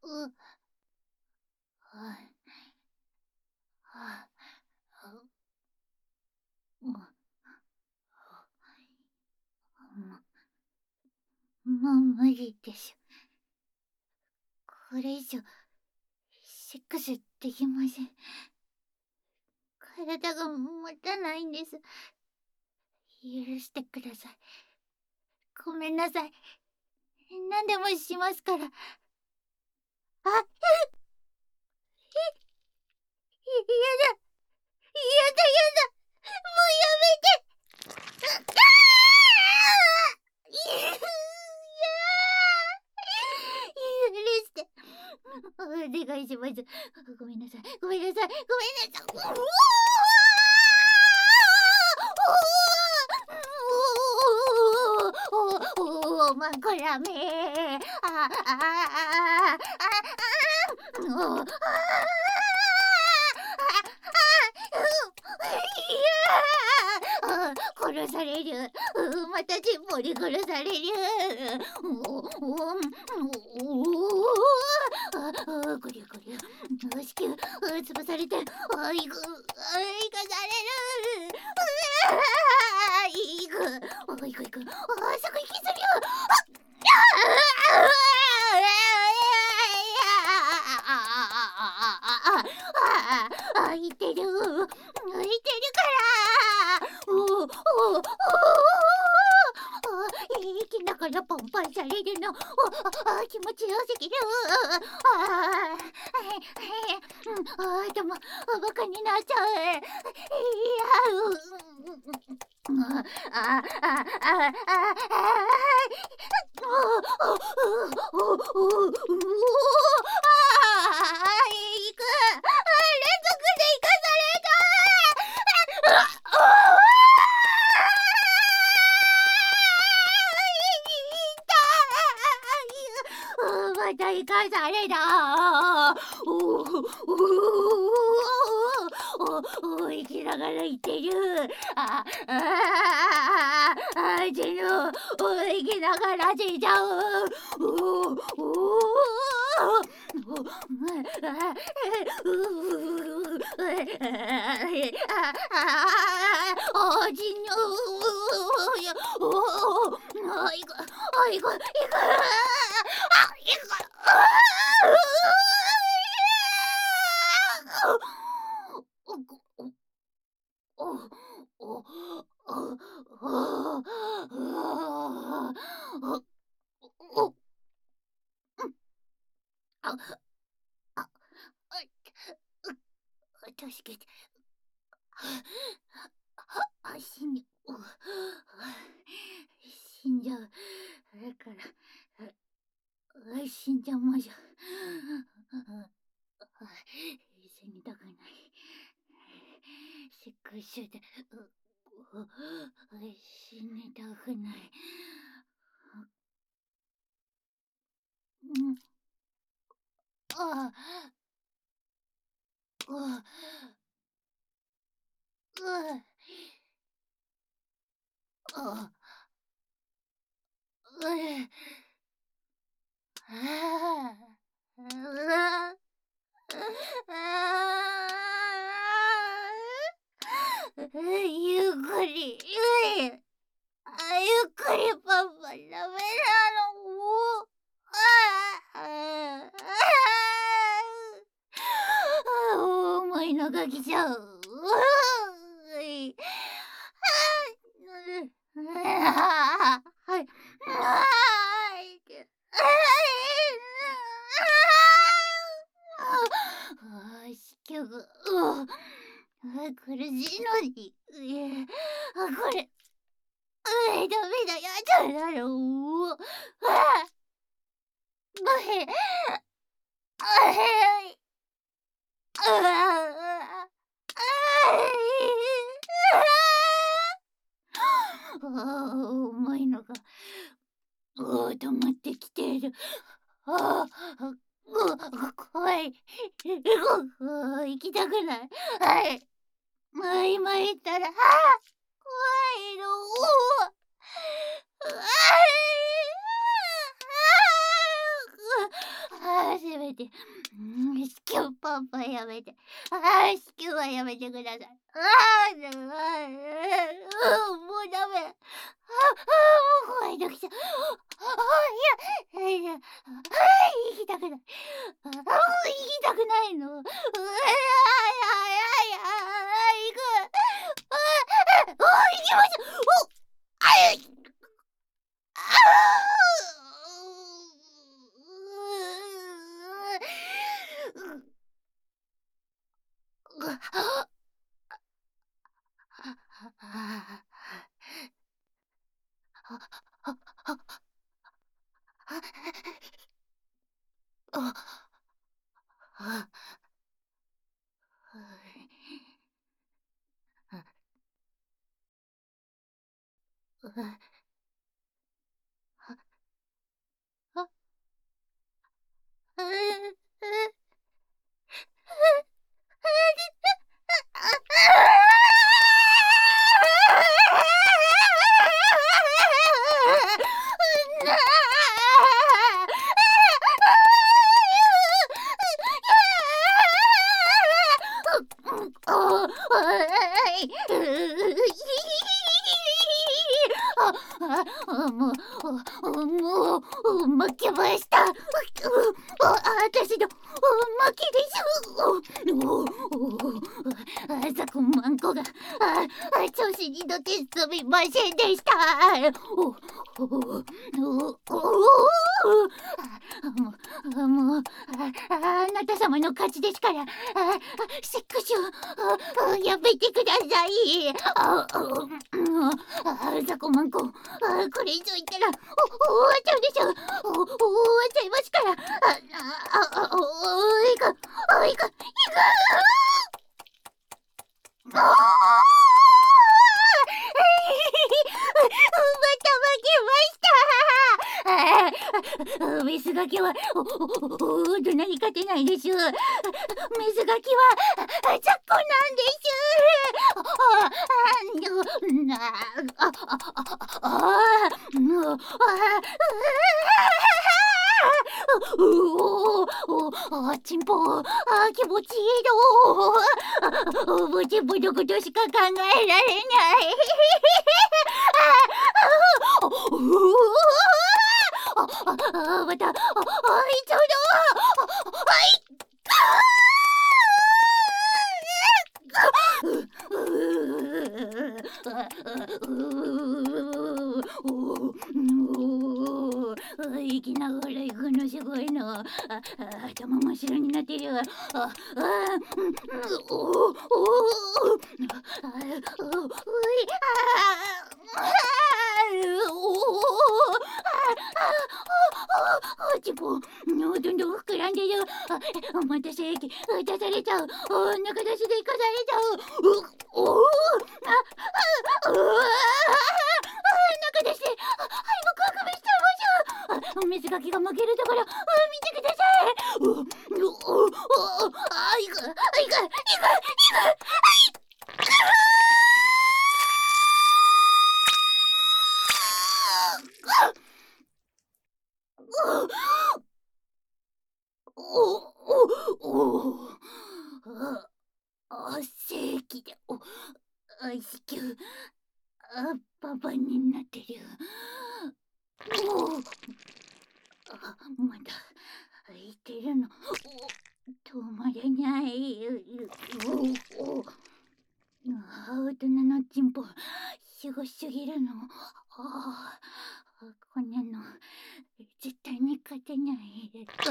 う、ははう、もう無理でしょ。これ以上、セックスできません。体が持たないんです。許してください。ごめんなさい。何でもしますから。あ、やだ、やだ、やだ、もうやめて。いや許して。お願いします。ごめんなさい。ごめんなさい。ごめんなさい。おまこらめ。ああああ殺される。またチンポに殺される。こりゃこりゃ。子宮潰されて、いくされる。いく、いくいく。すぐ息するよ。いてる。いてるから。息だからポンポンされるの。気持ちよすぎる。でもバカになっちゃう。いや、行く。連続で行かされた。また行かされた。生きながら言ってる。死ぬ。生きながら死んじゃう。死ぬ。いく、いく、いく。助けて。死んじゃう。だから、死んじゃうまじゃ。死にたくない。セックスで、死にたくない。ああ、あゆっくり、ゆっくりパパダメなの。重いのが来ちゃう。はい。子宮が苦しいのに。これ、ダメだ、やだだろう。重いのが溜まってきてる。怖い。行きたくない。今行ったら、怖いの。せめめて。子宮パンパンやめて。子宮はやめてください。もうダメ。もう怖い時じゃ。いや、行きたくない。行きたくないの。行く。行きましょう。あい。もう、負けました。私の負けです。ザコマンコが調子に乗ってすみませんでした。もうあなた様の勝ちですから、セックスをやめてください。ザコマンコ、これ以上言ったら終わっちゃうでしょ。終わっちゃいますから。いく。また負けました。メスガキは大人に勝てないでしょ。メスガキは雑魚なんでしゅ。チンポ気持ちいいの。もうチンポのことしか考えられない。また、いっちゃうの。生きながら行くのすごいの。頭真っ白になってる。チンポ、どんどん膨らんでる。また精液出されちゃう。中出しで生かされちゃう。中出しで敗北をしちゃいましょう。水ガキが負けるところ見てください。いく。正規で子宮パパになってる。まだ空いてるの。止まれない。大人のチンポすごすぎるの。こんなの絶対に勝てない。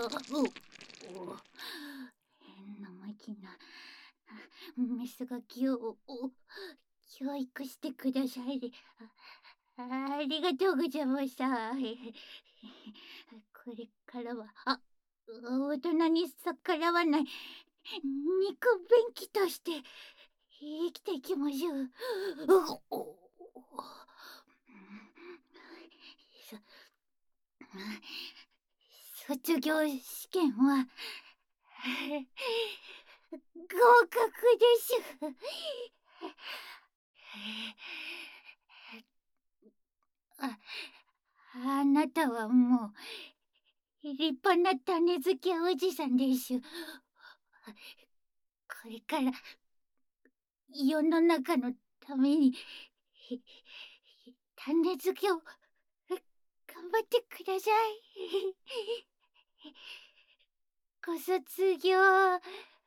変なマキなメスガキを教育してください。ありがとうございました。これからは大人に逆らわない肉便器として生きていきましょう。卒業試験は合格です。あなたはもう立派な種付けおじさんです。これから世の中のために種付けを頑張ってください。ご卒業